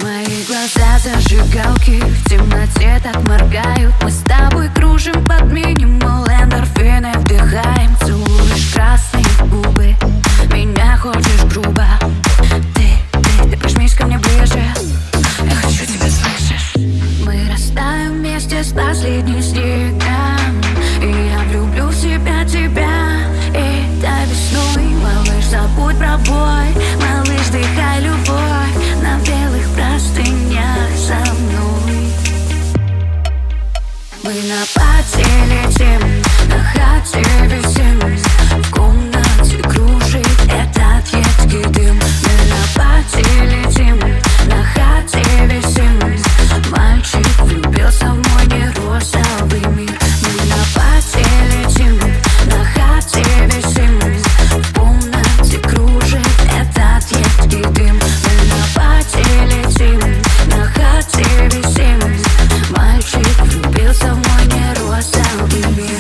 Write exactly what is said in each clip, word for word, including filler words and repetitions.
Мои глаза зажигалки в темноте так моргают. Мы с тобой кружим под минимал, эндорфины вдыхаем. Целуешь красные губы, меня хочешь грубо. Ты, ты, ты прижмись ко мне ближе, я хочу тебя, слышишь? Мы растаем вместе с последним снегом, и я влюблю в себя тебя. И до весной, малыш, забудь про бой. Малыш, дыхай любовь на белых простынях со мной. Мы на пати летим, на хате висим, в комнате кружит этот едкий дым. Мы на пати летим, на хате висим, мальчик влюбился в мой нерозовый мир. Мы на пати летим, на хате висим, в комнате кружит этот едкий дым. Мы на пати летим, на хате висим, мальчик влюбился в мой нерозовый мир.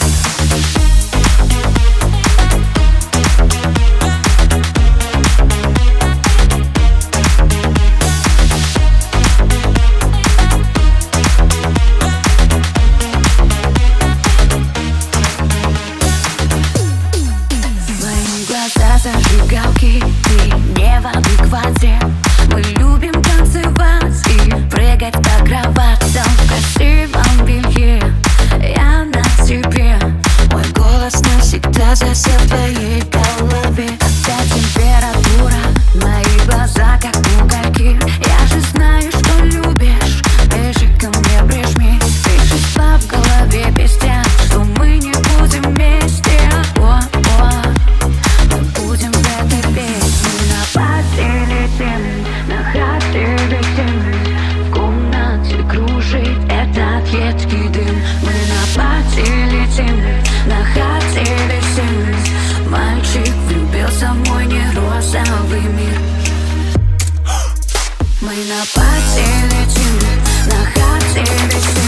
Зажигалки, ты не в адеквате. Мы любим танцевать и прыгать по кроватям в красивом белье. Я на тебе, мой голос навсегда засел в твоей голове. Опять температура, мои глаза как угольки. Я же знаю, что любишь, ты же ко мне прижмись. Вещества в голове пестят, что мы не будем вместе. О-о, будем в этой песне. На пати летим, на хате висим, в комнате кружит этот едкий дым. Мы на пати летим, на хате висим, мальчик влюбился в мой нерозовый мир. Мы на пати летим, на хате висим.